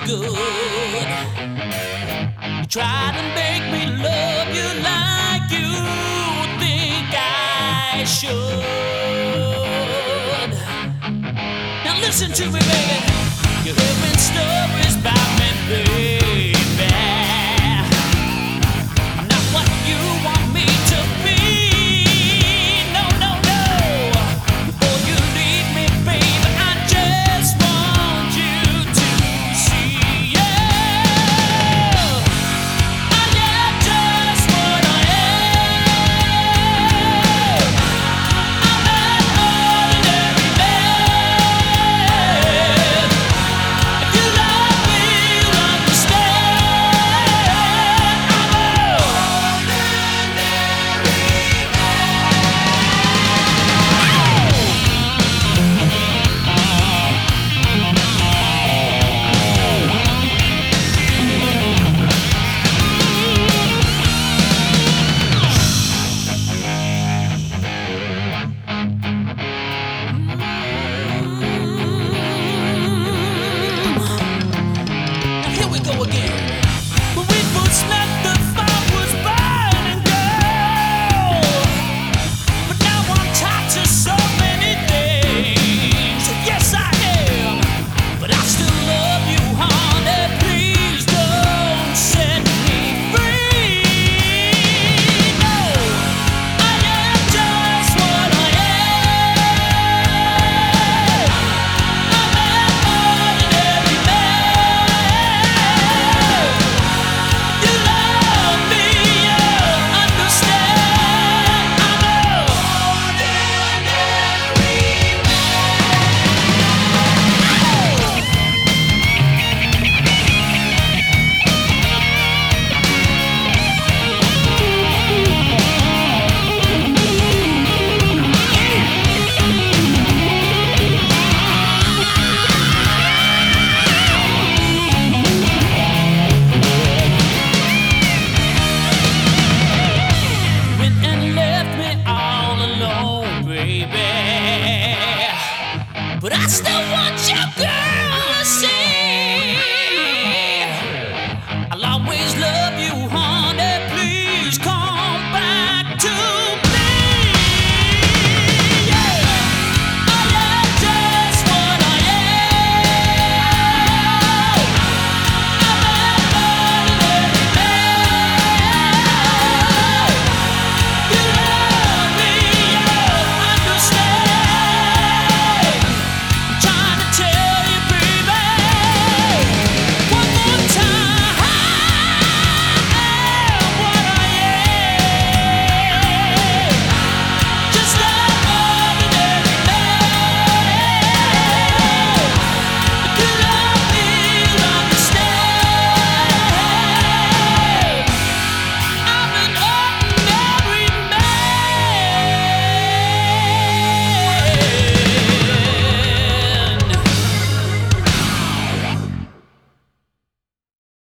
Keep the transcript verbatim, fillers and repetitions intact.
good. You try to make me love you like you think I should. Now listen to me, baby. You're hearing stories about me, baby. I'm not what you want me to be. No, no, no. Before you leave me, baby, I just want you to see. Yeah, I just wanna have. I'm an ordinary man. If you love me, you'll understand. I'm an Here we go again. When we first met, the fire was burning, girl. But now I'm tied to so many things. Yes, I am. But I still love you, honey. Please don't set me free. No, I am just what I am. I'm an ordinary man. You love me, you understand. I'm an went and left me all alone, baby. But I still want